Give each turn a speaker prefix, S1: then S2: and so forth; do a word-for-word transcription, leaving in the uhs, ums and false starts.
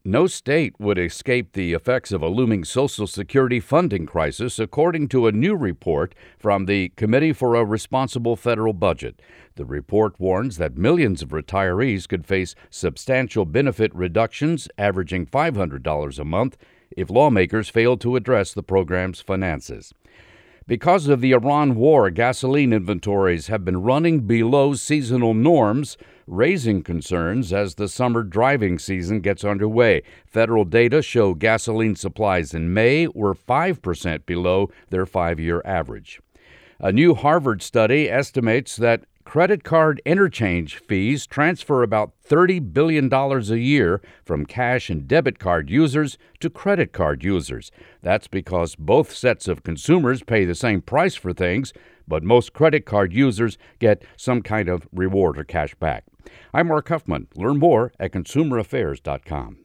S1: No state would escape the effects of a looming Social Security funding crisis, according to a new report from the Committee for a Responsible Federal Budget. The report warns that millions of retirees could face substantial benefit reductions averaging five hundred dollars a month if lawmakers fail to address the program's finances. Because of the Iran war, gasoline inventories have been running below seasonal norms, raising concerns as the summer driving season gets underway. Federal data show gasoline supplies in May were five percent below their five-year average. A new Harvard study estimates that credit card interchange fees transfer about thirty billion dollars a year from cash and debit card users to credit card users. That's because both sets of consumers pay the same price for things, but most credit card users get some kind of reward or cash back. I'm Mark Huffman. Learn more at consumer affairs dot com.